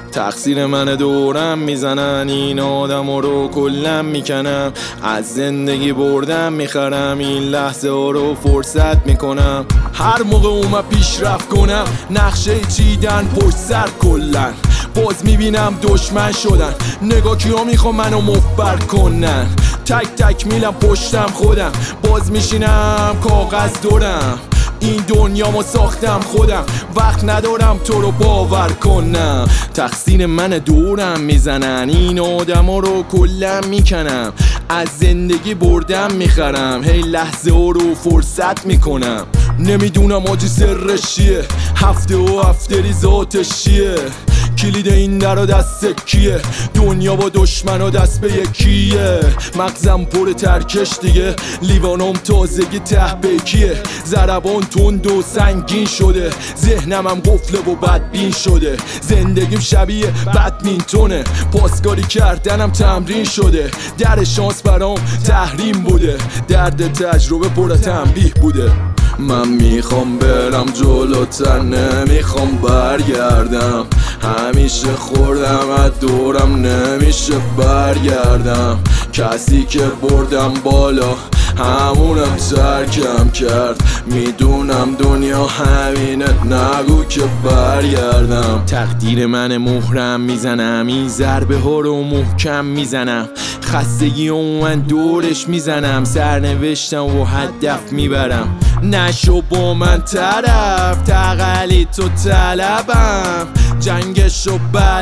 تقصیر من دورم میزنن این آدم رو کلم میکنم. از زندگی بردم میخرم این لحظه ها رو فرصت میکنم. هر موقع اومد پیشرفت کنم نقشه چیدن پشت سر کلن. باز میبینم دشمن شدن نگاه کیا میخوام منو مفبر کنن. تک تک میلم پشتم خودم باز میشینم کاغذ دورم. این دنیامو ساختم خودم وقت ندارم تو رو باور کنم. تقصیر من دورم میزنن این آدما رو کلم میکنم. از زندگی بردم میخرم هی لحظه ها رو فرصت میکنم. نمیدونم آجی سرش چیه هفته و هفتری ذاتش چیه. کلید این در و دست کیه دنیا با دشمن و دست به یکیه. مغزم پر ترکش دیگه لیوانم تازگی ته بکیه. ضربان تند و سنگین شده ذهنم هم قفله و بدبین شده. زندگیم شبیه بدمینتونه پاسکاری کردنم تمرین شده. در شانس برام تحریم بوده درد تجربه پر تنبیه بوده. من میخوام برم جلوتر نمیخوام برگردم. همیشه خوردم از دورم نمیشه برگردم. کسی که بردم بالا همونم ترکم کرد. میدونم دنیا همینه نگو که برگردم. تقدیر من مهرم میزنم این ضربه ها رو محکم میزنم. خستگی من دورش میزنم سرنوشتم و هدف میبرم. نشو با من طرف تقلی تو طلبم. جنگشو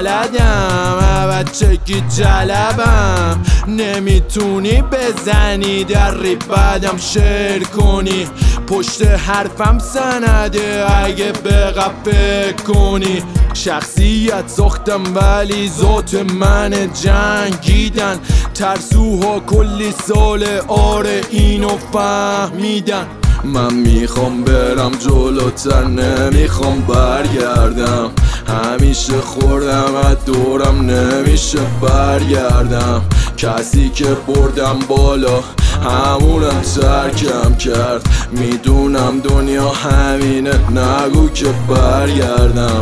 بلدم بچگی جلبم. نمیتونی بزنی در بدم شعر کنی پشت حرفم سنده اگه بقب کنی. شخصیت ساختم ولی ذات من جنگیدن. ترسوها کلی سال آره اینو فهمیدن. من میخوام برم جلوتر نمیخوام برگردم. همیشه خوردم از دورم نمیشه برگردم. کسی که بردم بالا همونم ترکم کرد. میدونم دنیا همینه نگو که برگردم.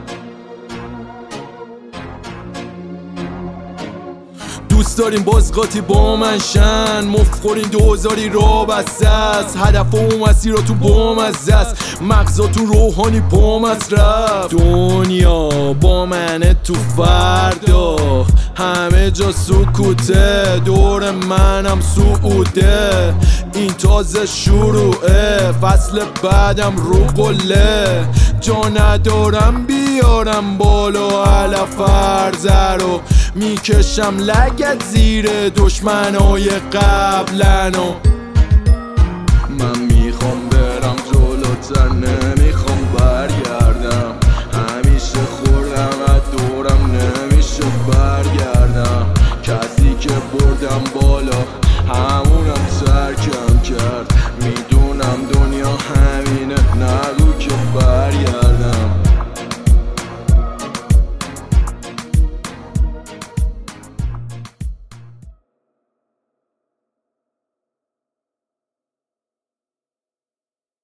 دوست داریم بازقاطی با من شن مفخورین دوزاری را بسته است. هدف و مسیراتون با مزه است مغزاتون روحانی با مصرف. دنیا با منه تو فردا همه جا سکوته دور منم سعوده. این تازه شروعه فصل بعدم رو قله. جا ندارم بیارم بالا علف عرضه رو میکشم لگت زیر دشمنای قبلنو. من میخوام برم جلوتر نمیخوام برگردم.